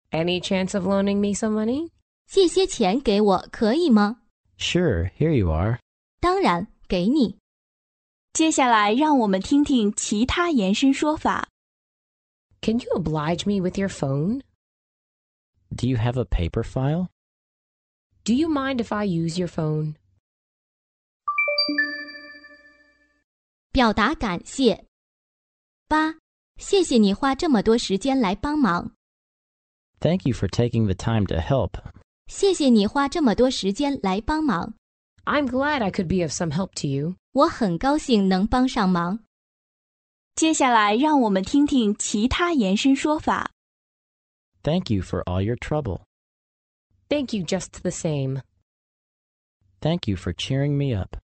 Any chance of loaning me some money? 借些钱给我可以吗？ Sure, here you are. 当然，给你。 接下来让我们听听其他延伸说法。 Can you oblige me with your phone? Do you have a paper file? Do you mind if I use your phone? 表达感谢。8. 谢谢你花这么多时间来帮忙。 Thank you for taking the time to help. 谢谢你花这么多时间来帮忙。 I'm glad I could be of some help to you. 我很高兴能帮上忙。 接下来让我们听听其他延伸说法。 Thank you for all your trouble. Thank you just the same. Thank you for cheering me up.